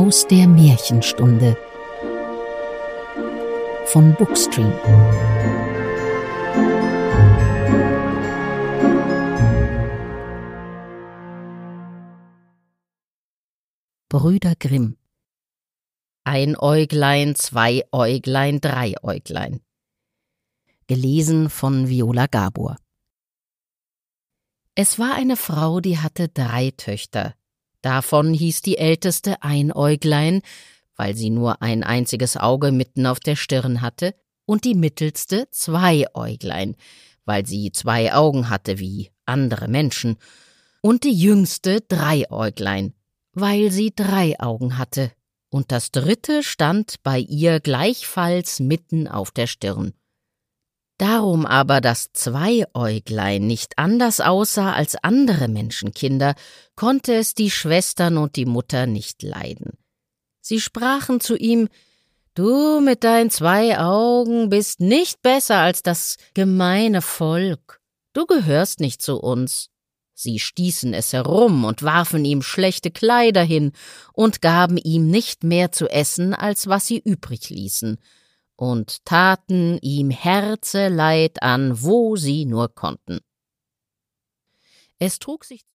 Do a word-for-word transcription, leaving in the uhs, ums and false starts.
aus der Märchenstunde von Bookstream. Brüder Grimm. Ein Äuglein, zwei Äuglein, drei Äuglein. Gelesen von Viola Gabor. Es war eine Frau, die hatte drei Töchter. Davon hieß die älteste Einäuglein, weil sie nur ein einziges Auge mitten auf der Stirn hatte, und die mittelste Zweiäuglein, weil sie zwei Augen hatte wie andere Menschen, und die jüngste Dreiäuglein, weil sie drei Augen hatte, und das dritte stand bei ihr gleichfalls mitten auf der Stirn. Darum aber das Zweiäuglein nicht anders aussah als andere Menschenkinder, konnte es die Schwestern und die Mutter nicht leiden. Sie sprachen zu ihm: »Du mit deinen zwei Augen bist nicht besser als das gemeine Volk. Du gehörst nicht zu uns.« Sie stießen es herum und warfen ihm schlechte Kleider hin und gaben ihm nicht mehr zu essen, als was sie übrig ließen, und taten ihm Herzeleid an, wo sie nur konnten. Es trug sich